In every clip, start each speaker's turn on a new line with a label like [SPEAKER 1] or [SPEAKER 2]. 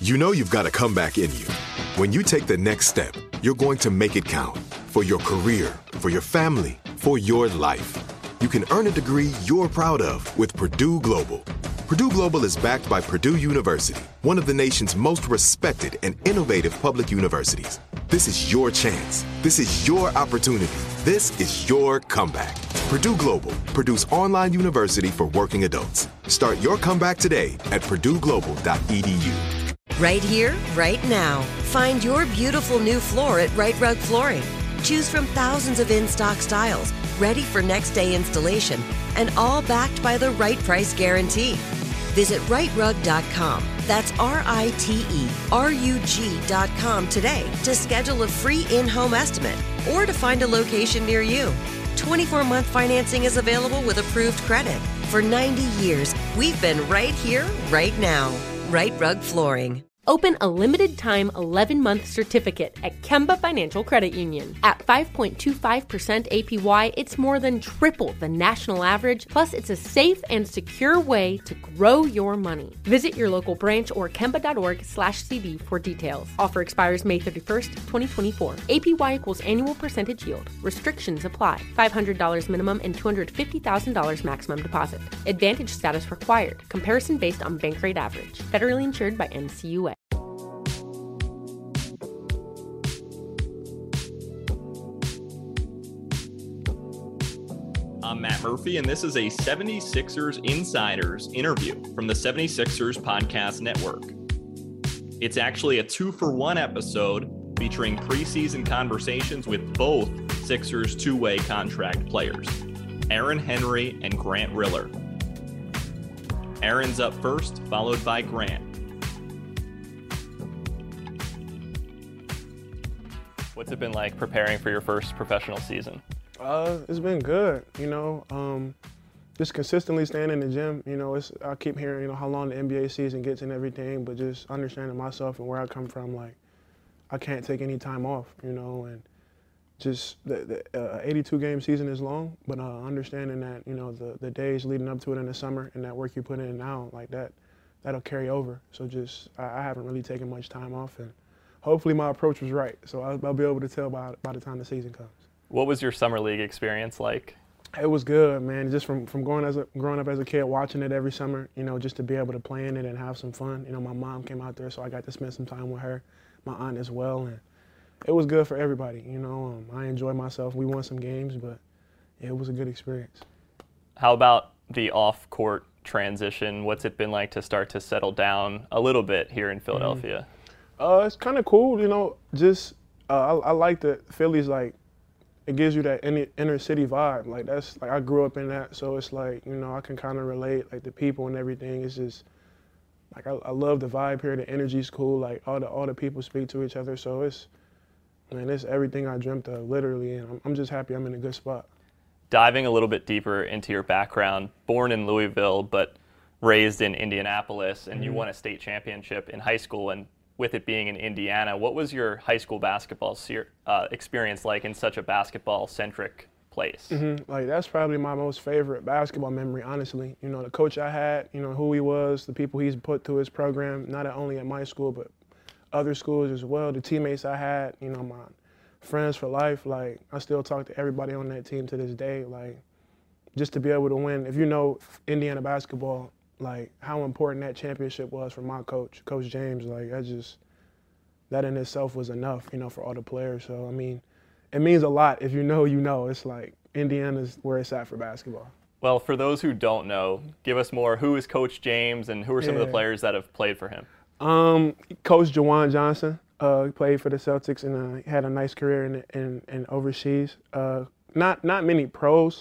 [SPEAKER 1] You know you've got a comeback in you. When you take the next step, you're going to make it count for your career, for your family, for your life. You can earn a degree you're proud of with Purdue Global. Purdue Global is backed by Purdue University, one of the nation's most respected and innovative public universities. This is your chance. This is your opportunity. This is your comeback. Purdue Global, Purdue's online university for working adults. Start your comeback today at purdueglobal.edu.
[SPEAKER 2] Right here, right now. Find your beautiful new floor at Right Rug Flooring. Choose from thousands of in-stock styles, ready for next day installation, and all backed by the right price guarantee. Visit rightrug.com. That's RITERUG.com today to schedule a free in-home estimate or to find a location near you. 24-month financing is available with approved credit. For 90 years, we've been right here, right now. Right Rug Flooring.
[SPEAKER 3] Open a limited-time 11-month certificate at Kemba Financial Credit Union. At 5.25% APY, it's more than triple the national average, plus it's a safe and secure way to grow your money. Visit your local branch or kemba.org/cd for details. Offer expires May 31st, 2024. APY equals annual percentage yield. Restrictions apply. $500 minimum and $250,000 maximum deposit. Advantage status required. Comparison based on bank rate average. Federally insured by NCUA.
[SPEAKER 4] I'm Matt Murphy, and this is a 76ers Insiders interview from the 76ers Podcast Network. It's actually a 2-for-1 episode featuring preseason conversations with both Sixers two-way contract players, Aaron Henry and Grant Riller. Aaron's up first, followed by Grant. What's it been like preparing for your first professional season?
[SPEAKER 5] It's been good, just consistently staying in the gym. I keep hearing, how long the NBA season gets and everything, but just understanding myself and where I come from, I can't take any time off, and just the 82-game season is long, but understanding that, the days leading up to it in the summer and that work you put in now, that'll carry over. So I haven't really taken much time off, and hopefully my approach was right. So I'll be able to tell by the time the season comes.
[SPEAKER 4] What was your summer league experience like?
[SPEAKER 5] It was good, man. Just from growing up as a kid, watching it every summer, just to be able to play in it and have some fun. My mom came out there, so I got to spend some time with her, my aunt as well, and it was good for everybody. I enjoyed myself. We won some games, but it was a good experience. How about the off-court transition? What's it been like to start to settle down a little bit here in Philadelphia? It's kind of cool, I like that Philly's it gives you that inner city vibe. I grew up in that, so it's I can kind of relate, the people and everything. It's just, I love the vibe here. The energy's cool. All the people speak to each other, so it's everything I dreamt of, literally, and I'm just happy I'm in a good spot. Diving a little bit deeper into your background, born in Louisville, but raised in Indianapolis, and you won a state championship in high school, and with it being in Indiana, what was your high school basketball experience like in such a basketball-centric place? That's probably my most favorite basketball memory, honestly. The coach I had, who he was, the people he's put through his program, not only at my school, but other schools as well, the teammates I had, my friends for life. I still talk to everybody on that team to this day. Just to be able to win, if you know Indiana basketball, how important that championship was for my coach, Coach James, that in itself was enough, for all the players. So, it means a lot. If you know. It's Indiana's where it's at for basketball. Well, for those who don't know, give us more. Who is Coach James, and who are some of the players that have played for him? Coach Jawan Johnson, he played for the Celtics and had a nice career in overseas. Not many pros,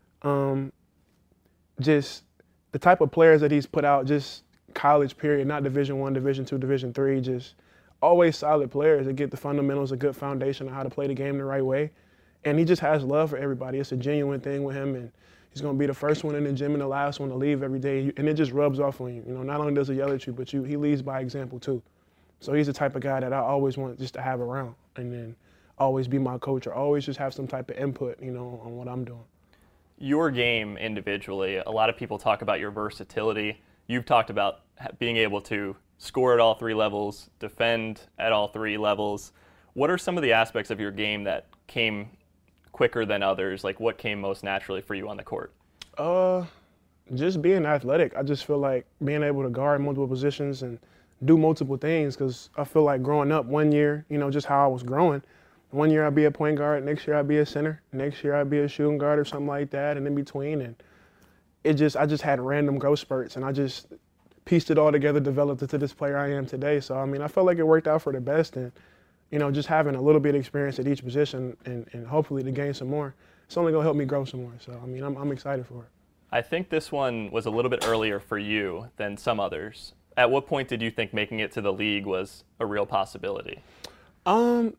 [SPEAKER 5] just the type of players that he's put out, just college period, not Division I, Division II, Division III, just always solid players that get the fundamentals, a good foundation on how to play the game the right way. And he just has love for everybody. It's a genuine thing with him, and he's going to be the first one in the gym and the last one to leave every day, and it just rubs off on you. Not only does he yell at you, but he leads by example too. So he's the type of guy that I always want just to have around, and then always be my coach or always just have some type of input, on what I'm doing. Your game individually, a lot of people talk about your versatility. You've talked about being able to
[SPEAKER 4] score at all three levels, defend at all three levels. What are some of the aspects of your game that came quicker than others? Like, what came most naturally for you on the court?
[SPEAKER 5] Just being athletic. I just feel like being able to guard multiple positions and do multiple things, because I feel like growing up one year, just how I was growing, one year I'd be a point guard, next year I'd be a center, next year I'd be a shooting guard or something like that, and in between. And I just had random growth spurts, and I just pieced it all together, developed it to this player I am today. So, I felt like it worked out for the best, and, just having a little bit of experience at each position and hopefully to gain some more, it's only going to help me grow some more. So, I'm excited for it.
[SPEAKER 4] I think this one was a little bit earlier for you than some others. At what point did you think making it to the league was a real possibility?
[SPEAKER 5] I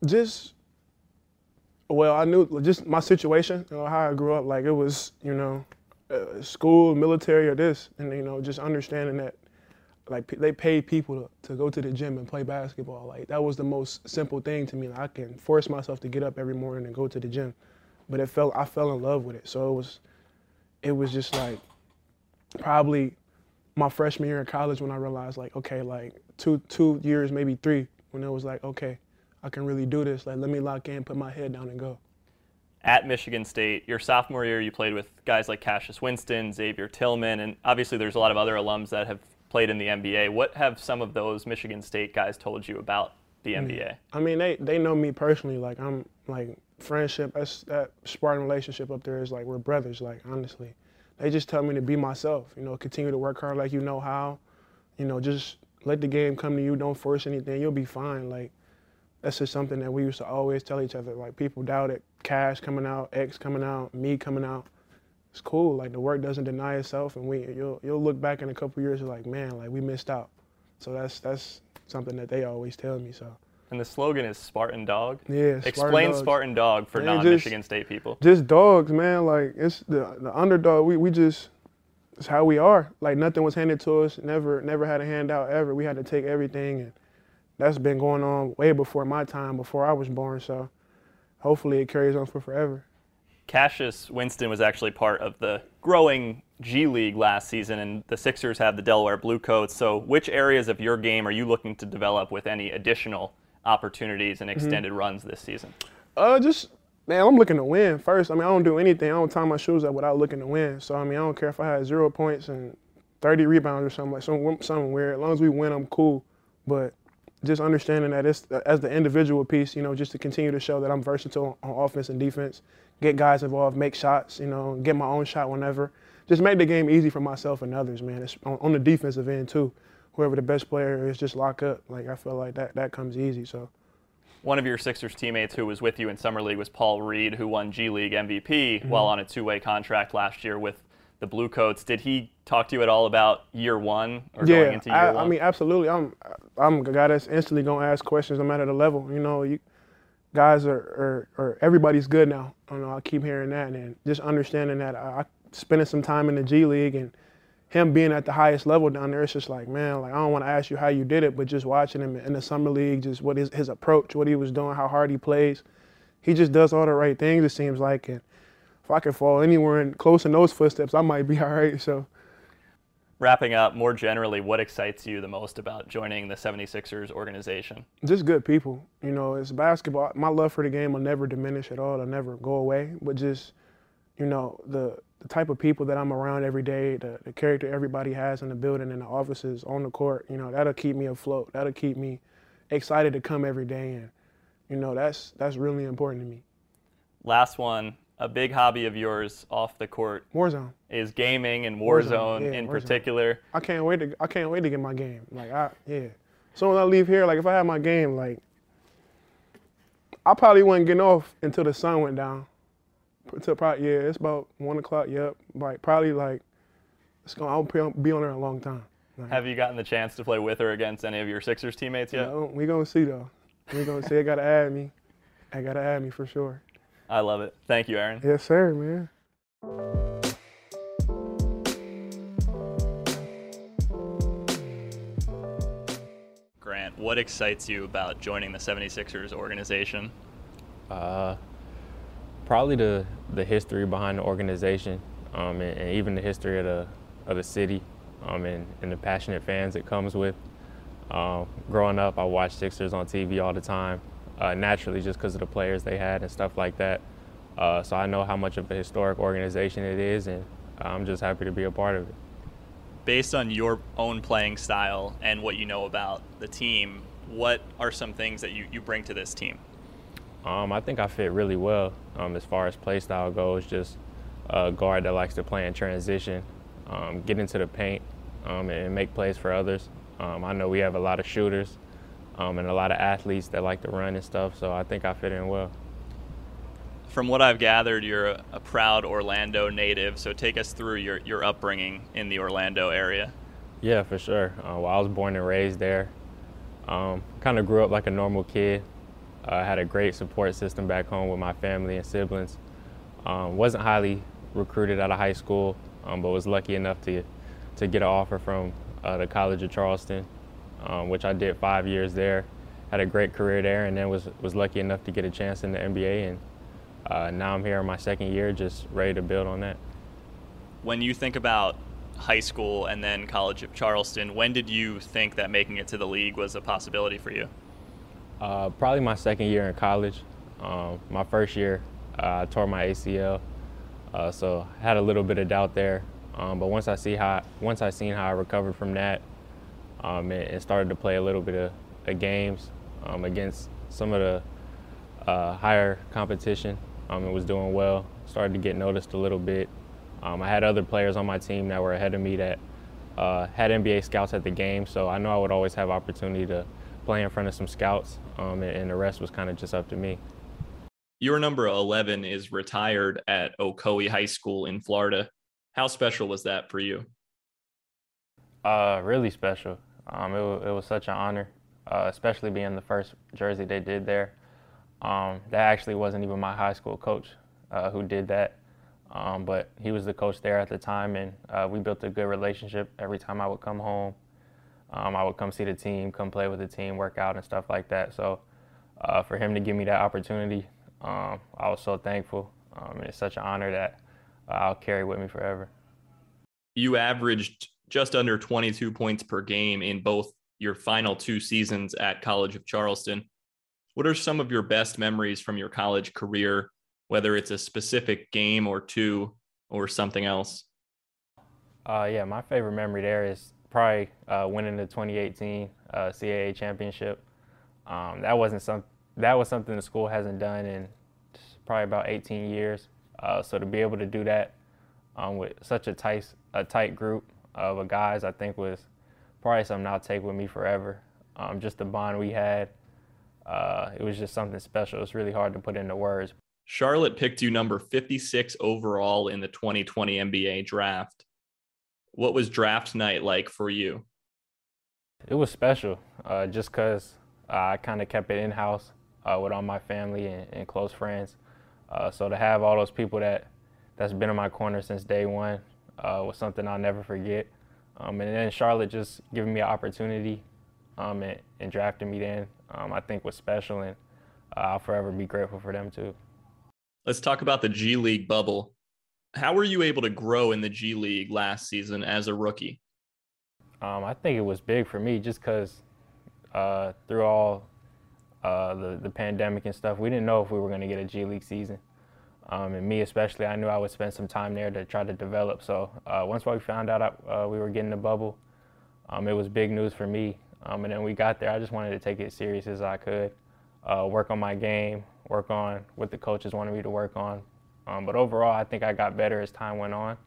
[SPEAKER 5] knew just my situation, how I grew up, like it was, school, military, or this, and, just understanding that, like, they paid people to go to the gym and play basketball. Like, that was the most simple thing to me. Like, I can force myself to get up every morning and go to the gym, but I fell in love with it. So it was just like probably my freshman year in college when I realized, like, okay, like two years, maybe 3, when it was like, okay, I can really do this. Like, let me lock in, put my head down and go.
[SPEAKER 4] At Michigan State, your sophomore year, you played with guys like Cassius Winston, Xavier Tillman, and obviously there's a lot of other alums that have played in the NBA. What have some of those Michigan State guys told you about the NBA?
[SPEAKER 5] They know me personally. Like, I'm like, friendship, that Spartan relationship up there is like we're brothers, like, honestly. They just tell me to be myself, continue to work hard like you know how, just let the game come to you, don't force anything, you'll be fine. Like, that's just something that we used to always tell each other. Like, people doubt it, Cash coming out, X coming out, me coming out. It's cool, like, the work doesn't deny itself, and you'll look back in a couple years and like, man, like, we missed out. So that's something that they always tell me, so.
[SPEAKER 4] And the slogan is Spartan Dog?
[SPEAKER 5] Yeah,
[SPEAKER 4] Explain Spartan Dog for non-Michigan State people.
[SPEAKER 5] Just dogs, man. Like, it's the underdog. We just, it's how we are. Like, nothing was handed to us. Never had a handout ever. We had to take everything, and that's been going on way before my time, before I was born. So hopefully it carries on for forever.
[SPEAKER 4] Cassius Winston was actually part of the growing G League last season, and the Sixers have the Delaware Bluecoats. So which areas of your game are you looking to develop with any additional opportunities and extended runs this season?
[SPEAKER 5] Man, I'm looking to win first. I don't do anything. I don't tie my shoes up without looking to win. So, I don't care if I had 0 points and 30 rebounds or something, like something weird. As long as we win, I'm cool. But just understanding that it's, as the individual piece, just to continue to show that I'm versatile on offense and defense, get guys involved, make shots, get my own shot whenever. Just make the game easy for myself and others, man. It's on the defensive end, too. Whoever the best player is, just lock up. Like, I feel like that comes easy. So,
[SPEAKER 4] one of your Sixers teammates who was with you in Summer League was Paul Reed, who won G League MVP while on a 2-way contract last year with the Bluecoats. Did he talk to you at all about year one or going into year one?
[SPEAKER 5] Absolutely. I'm a guy that's instantly going to ask questions no matter the level. Guys are everybody's good now. I keep hearing that, and just understanding that I spending some time in the G League and him being at the highest level down there, it's just like, man, like, I don't want to ask you how you did it, but just watching him in the Summer League, just what his approach, what he was doing, how hard he plays. He just does all the right things, it seems like. And if I could fall anywhere close in those footsteps, I might be all right. So,
[SPEAKER 4] wrapping up, more generally, what excites you the most about joining the 76ers organization?
[SPEAKER 5] Just good people. It's basketball. My love for the game will never diminish at all. It'll never go away. But just, the type of people that I'm around every day, the character everybody has in the building, in the offices, on the court, that'll keep me afloat. That'll keep me excited to come every day. And, that's really important to me.
[SPEAKER 4] Last one, a big hobby of yours off the court
[SPEAKER 5] Warzone.
[SPEAKER 4] Is gaming, and Warzone in particular.
[SPEAKER 5] I can't wait to get my game. Like, So when I leave here, like, if I had my game, like, I probably wasn't getting off until the sun went down. It's about 1 o'clock. Yep, like, probably, like, I'll be on there a long time. Like,
[SPEAKER 4] have you gotten the chance to play with or against any of your Sixers teammates yet?
[SPEAKER 5] We gonna see though. We gonna see. They gotta add me. I gotta add me for sure.
[SPEAKER 4] I love it. Thank you, Aaron.
[SPEAKER 5] Yes, sir, man.
[SPEAKER 4] Grant, what excites you about joining the 76ers organization?
[SPEAKER 6] Probably the history behind the organization, and even the history of the city, and the passionate fans it comes with. Growing up, I watched Sixers on TV all the time, naturally just because of the players they had and stuff like that. So I know how much of a historic organization it is, and I'm just happy to be a part of it.
[SPEAKER 4] Based on your own playing style and what you know about the team, what are some things that you bring to this team?
[SPEAKER 6] I think I fit really well as far as play style goes, just a guard that likes to play in transition, get into the paint, and make plays for others. I know we have a lot of shooters and a lot of athletes that like to run and stuff, so I think I fit in well.
[SPEAKER 4] From what I've gathered, you're a proud Orlando native, so take us through your upbringing in the Orlando area.
[SPEAKER 6] Yeah, for sure. Well, I was born and raised there. Kind of grew up like a normal kid. Had a great support system back home with my family and siblings. Wasn't highly recruited out of high school, but was lucky enough to get an offer from the College of Charleston, which I did 5 years there. Had a great career there, and then was lucky enough to get a chance in the NBA. And now I'm here in my second year, just ready to build on that.
[SPEAKER 4] When you think about high school and then College of Charleston, when did you think that making it to the league was a possibility for you?
[SPEAKER 6] Probably my second year in college. My first year, I tore my ACL, so I had a little bit of doubt there. But once I seen how I recovered from that, and started to play a little bit of games against some of the higher competition, and was doing well. Started to get noticed a little bit. I had other players on my team that were ahead of me that had NBA scouts at the game, so I know I would always have opportunity to play in front of some scouts, and the rest was kind of just up to me.
[SPEAKER 4] Your number 11 is retired at Ocoee High School in Florida. How special was that for you?
[SPEAKER 6] Really special. It was such an honor, especially being the first jersey they did there. That actually wasn't even my high school coach who did that, but he was the coach there at the time, and we built a good relationship. Every time I would come home, I would come see the team, come play with the team, work out and stuff like that. So for him to give me that opportunity, I was so thankful. It's such an honor that I'll carry with me forever.
[SPEAKER 4] You averaged just under 22 points per game in both your final 2 seasons at College of Charleston. What are some of your best memories from your college career, whether it's a specific game or two or something else?
[SPEAKER 6] Yeah, my favorite memory there is probably winning the 2018 CAA championship. That was something the school hasn't done in probably about 18 years. So to be able to do that with such a tight group of guys, I think was probably something I'll take with me forever. Just the bond we had. It was just something special. It's really hard to put into words.
[SPEAKER 4] Charlotte picked you number 56 overall in the 2020 NBA draft. What was draft night like for you?
[SPEAKER 6] It was special, just because I kind of kept it in-house with all my family and close friends. So to have all those people that's been in my corner since day one was something I'll never forget. And then Charlotte just giving me an opportunity and drafting me then, I think was special, and I'll forever be grateful for them too.
[SPEAKER 4] Let's talk about the G League bubble. How were you able to grow in the G League last season as a rookie?
[SPEAKER 6] I think it was big for me just because through all the pandemic and stuff, we didn't know if we were going to get a G League season. And me especially, I knew I would spend some time there to try to develop. So once we found out we were getting the bubble, it was big news for me. And then we got there, I just wanted to take it as serious as I could, work on my game, work on what the coaches wanted me to work on. But overall, I think I got better as time went on.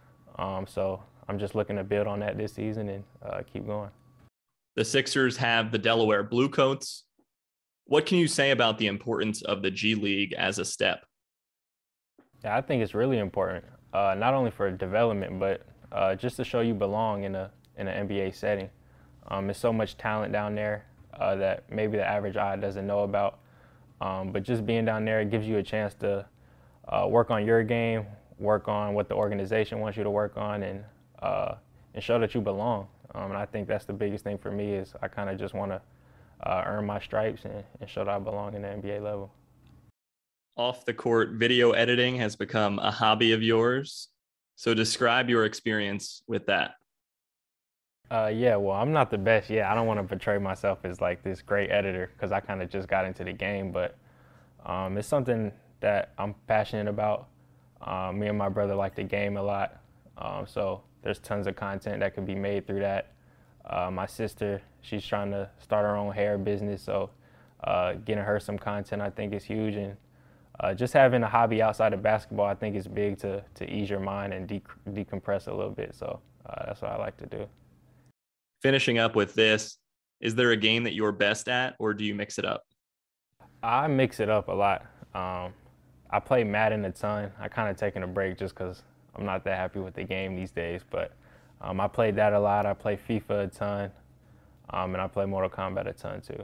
[SPEAKER 6] So I'm just looking to build on that this season and keep going.
[SPEAKER 4] The Sixers have the Delaware Bluecoats. What can you say about the importance of the G League as a step?
[SPEAKER 6] Yeah, I think it's really important, not only for development, but just to show you belong in an NBA setting. There's so much talent down there that maybe the average eye doesn't know about. But just being down there, it gives you a chance to work on your game, work on what the organization wants you to work on, and show that you belong. And I think that's the biggest thing for me is I kind of just want to earn my stripes and show that I belong in the NBA level.
[SPEAKER 4] Off the court, video editing has become a hobby of yours. So describe your experience with that.
[SPEAKER 6] Yeah, well, I'm not the best yet. I don't want to portray myself as like this great editor because I kind of just got into the game, but it's something that I'm passionate about. Me and my brother like the game a lot, so there's tons of content that can be made through that. My sister, she's trying to start her own hair business, so getting her some content I think is huge, and just having a hobby outside of basketball I think is big to ease your mind and decompress a little bit, so that's what I like to do.
[SPEAKER 4] Finishing up with this, is there a game that you're best at, or do you mix it up?
[SPEAKER 6] I mix it up a lot. I play Madden a ton. I kind of taken a break just because I'm not that happy with the game these days, but I played that a lot. I play FIFA a ton, and I play Mortal Kombat a ton too.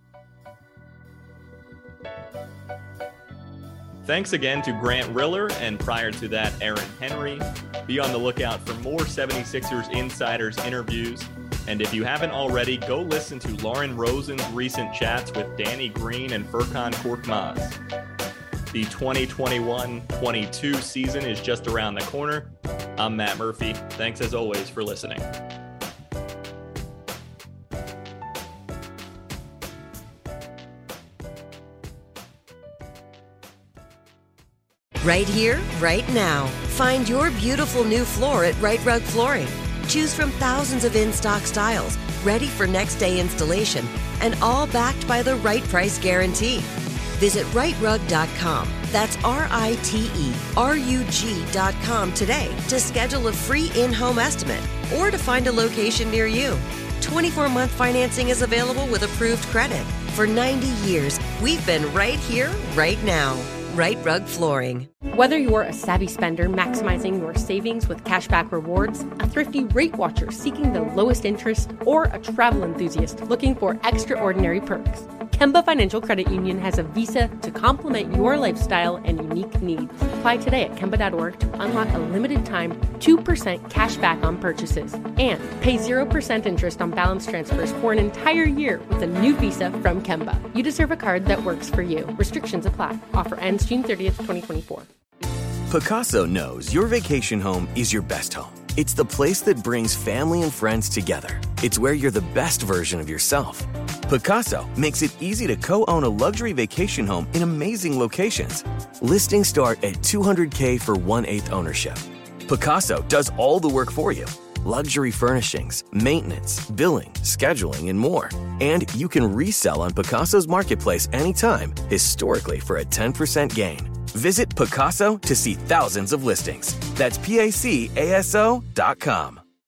[SPEAKER 4] Thanks again to Grant Riller, and prior to that, Aaron Henry. Be on the lookout for more 76ers Insiders interviews. And if you haven't already, go listen to Lauren Rosen's recent chats with Danny Green and Furkan Korkmaz. The 2021-22 season is just around the corner. I'm Matt Murphy. Thanks as always for listening.
[SPEAKER 2] Right here, right now. Find your beautiful new floor at Right Rug Flooring. Choose from thousands of in-stock styles, ready for next day installation, and all backed by the right price guarantee. Visit rightrug.com. That's RITERUG.com today to schedule a free in-home estimate or to find a location near you. 24-month financing is available with approved credit. For 90 years, we've been right here, right now. Right Rug Flooring.
[SPEAKER 3] Whether you're a savvy spender maximizing your savings with cashback rewards, a thrifty rate watcher seeking the lowest interest, or a travel enthusiast looking for extraordinary perks, Kemba Financial Credit Union has a visa to complement your lifestyle and unique needs. Apply today at Kemba.org to unlock a limited time 2% cash back on purchases and pay 0% interest on balance transfers for an entire year with a new visa from Kemba. You deserve a card that works for you. Restrictions apply. Offer ends June 30th, 2024.
[SPEAKER 7] Pacaso knows your vacation home is your best home. It's the place that brings family and friends together. It's where you're the best version of yourself. Pacaso makes it easy to co-own a luxury vacation home in amazing locations. Listings start at $200K for 1/8 ownership. Pacaso does all the work for you. Luxury furnishings, maintenance, billing, scheduling, and more. And you can resell on Pacaso's marketplace anytime, historically for a 10% gain. Visit Pacaso to see thousands of listings. That's PACASO.com.